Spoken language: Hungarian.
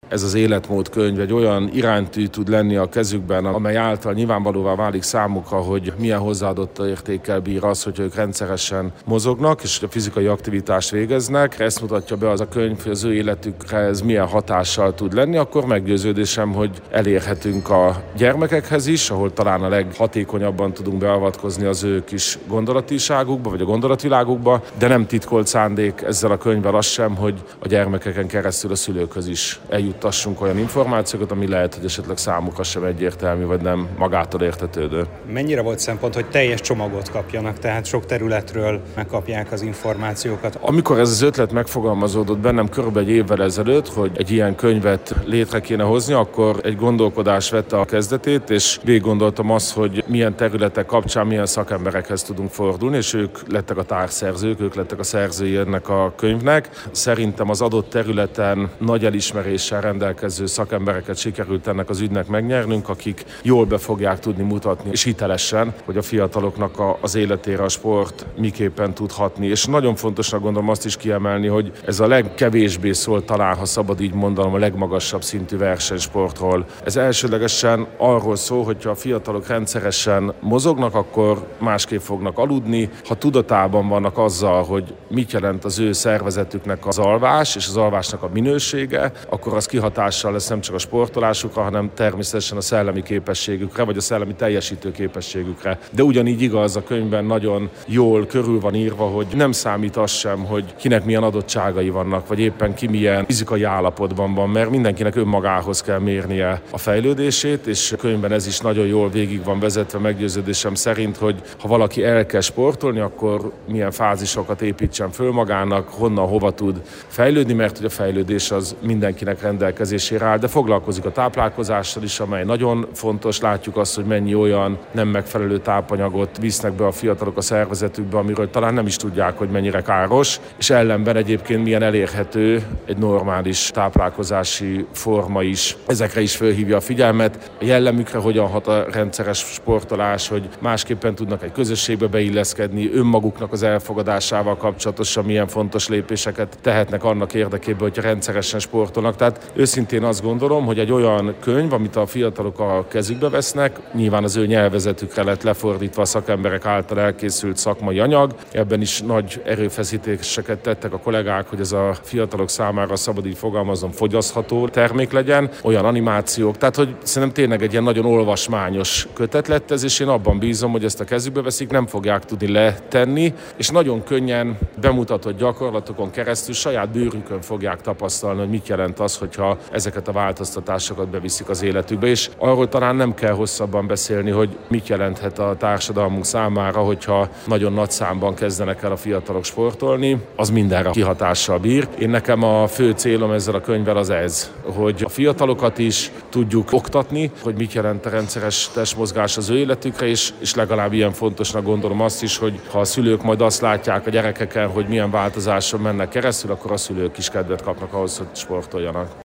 ez az életmód könyv egy olyan iránytű tud lenni a kezükben, amely által nyilvánvalóvá válik számukra, hogy milyen hozzáadott értékkel bír az, hogy ők rendszeresen mozognak, és hogy a fizikai aktivitást végeznek. Ezt mutatja be az a könyv, hogy az ő életükre ez milyen hatással tud lenni, akkor meggyőződésem, hogy elérhetünk a gyermekekhez is, ahol talán a leghatékonyabban tudunk beavatkozni az ő kis gondolatiságukba, vagy a gondolatvilágukba, de nem titkolt szándék ezzel a könyvvel az sem, hogy a gyermekeken keresztül a szülőkhöz is eljuttassunk olyan információkat, ami lehet, hogy esetleg számukra sem egyértelmű, vagy nem magától értetődő. Mennyire volt szempont, hogy teljes csomagot kapjanak, tehát sok területről megkapják az információkat? Amikor ez az ötlet megfogalmazódott bennem körülbelül egy évvel ezelőtt, hogy egy ilyen könyvet létre kéne hozni, akkor egy gondolkodás vette a kezdetét, és végig gondoltam azt, hogy milyen területek kapcsán milyen szakemberekhez tudunk fordulni, és ők lettek a társszerzők, ők lettek a szerzői ennek a könyvnek. Szerintem az adott területen nagy elismeréssel rendelkező szakembereket sikerült ennek az ügynek megnyernünk, akik jól be fogják tudni mutatni, és hitelesen, hogy a fiataloknak az életére a sport miképpen tud hatni. És nagyon fontosnak gondolom azt is kiemelni, hogy ez a legkevésbé szól talán, ha szabad így mondanom, a legmagasabb szintű versenysportról. Ez elsődlegesen arról szól, hogyha a fiatalok rendszeresen mozognak, akkor másképp fognak aludni. Ha tudatában vannak azzal, hogy mit jelent az ő szervezetüknek az alvás és az alvásnak a minősége, akkor az kihatással lesz nem csak a sportolásukra, hanem természetesen a szellemi képességükre, vagy a szellemi teljesítő képességükre. De ugyanígy igaz, a könyvben nagyon jól körül van írva, hogy nem számít az sem, hogy kinek milyen adottságai vannak, vagy éppen ki milyen fizikai állapotban van, mert mindenkinek önmagához kell mérnie a fejlődését, és a könyvben ez is nagyon jól végig van vezetve meggyőződésem szerint, hogy ha valaki elkezd sportolni, akkor milyen fázisokat építsen föl magának, honnan, hova tud fejlődni, mert hogy a fejlődés az mindenkinek rendelkezésére áll, de foglalkozik a táplálkozással is, amely nagyon fontos. Látjuk azt, hogy mennyi olyan nem megfelelő tápanyagot visznek be a fiatalok a szervezetükbe, amiről talán nem is tudják, hogy mennyire káros, és ellenben egyébként milyen elérhető egy normális táplálkozási forma is. Ezekre is fölhívja a figyelmet, a jellemükre hogyan hat a rendszeres sportolás, hogy másképpen tudnak egy közösségbe beilleszkedni, önmaguknak az elfogadásával kapcsolatosan milyen fontos lépéseket tehetnek annak érdekében, hogyha rendszeresen sportolnak. Tehát őszintén azt gondolom, hogy egy olyan könyv, amit a fiatalok a kezükbe vesznek, nyilván az ő nyelvezetükre lett lefordítva a szakemberek által elkészült szakmai anyag. Ebben is nagy erőfeszítéseket tettek a kollégák, hogy ez a fiatalok számára, szabad így fogalmazom, fogyasztható termék legyen, olyan animációk. Tehát, hogy szerintem tényleg egy ilyen nagyon olvasmányos kötet lett ez, és én abban bízom, hogy ezt a kezükbe veszik, nem fogják tudni letenni, és nagyon könnyen bemutatott gyakorlatokon keresztül saját bőrükön fogják tapasztalni, hogy mit jelent az, hogyha ezeket a változtatásokat beviszik az életükbe, és arról talán nem kell hosszabban beszélni, hogy mit jelenthet a társadalmunk számára, hogyha nagyon nagy számban kezdenek el a fiatalok sportolni, az mindenre kihatással bír. Én nekem a fő célom ezzel a könyvvel az ez, hogy a fiatalokat is tudjuk oktatni, hogy mit jelent a rendszeres testmozgás az ő életükre, és legalább ilyen fontosnak gondolom azt is, hogy ha a szülők majd azt látják a gyerekeken, hogy milyen változáson mennek keresztül, akkor a szülők is kedvet kapnak ahhoz, hogy sportoljanak.